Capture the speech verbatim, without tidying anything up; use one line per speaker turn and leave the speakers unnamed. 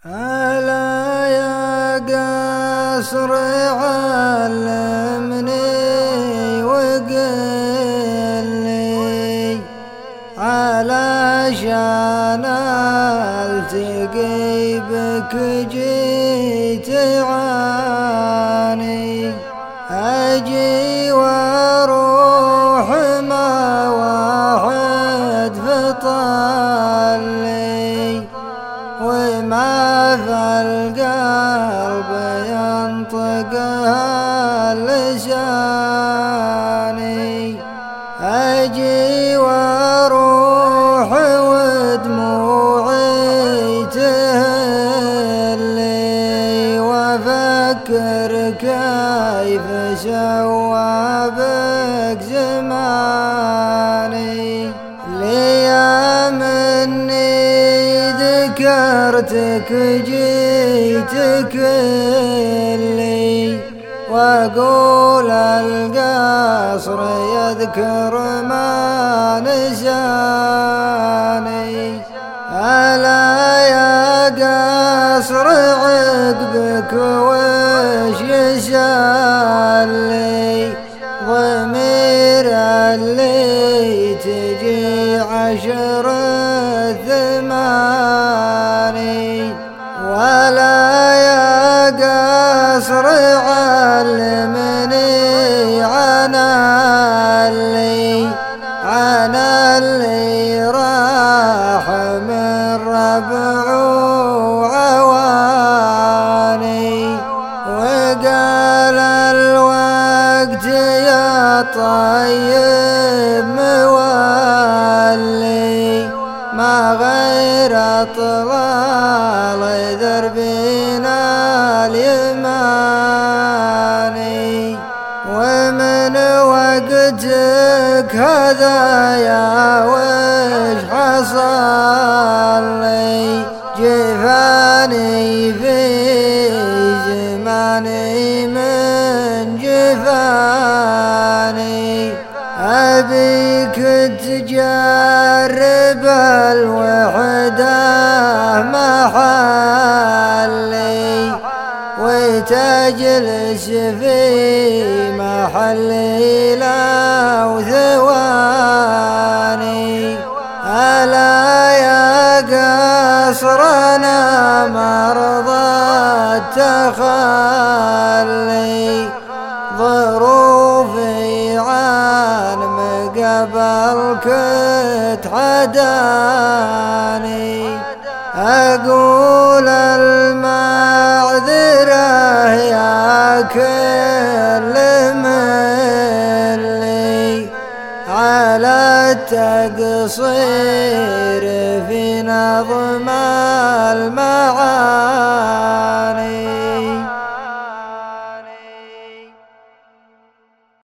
ألا يا قصر علمني وقل لي علشان التقي بك جيت عاني أجي واروح ما واحد فطلي وما في القلب ينطق لساني أجي واروح ودموعي تهلي وافكر كيف سوى بك زماني ليا مني ذكرتك جيتك لي واقول القصر يذكر ما نساني ألا يا قصر عقبك وش يسالي ضمير اللي تجي عشر ثماني ولا يا قصر علمني عن اللي عن اللي راح من ربع وعواني وقال الوقت يا طيب مولي ما غير طلال دربنا اليماني ومن وقتك هذا يا وش حصل لي جفاني في زماني من جفاني أبيك تجرب الوحدة محلي وتجلس في محلي لو ثواني ألا يا قصرنا مرضى التخلي ظروفي عن مقبلك تحداني أقول المعذرة يا كل ملي على التقصير في نظم المعاني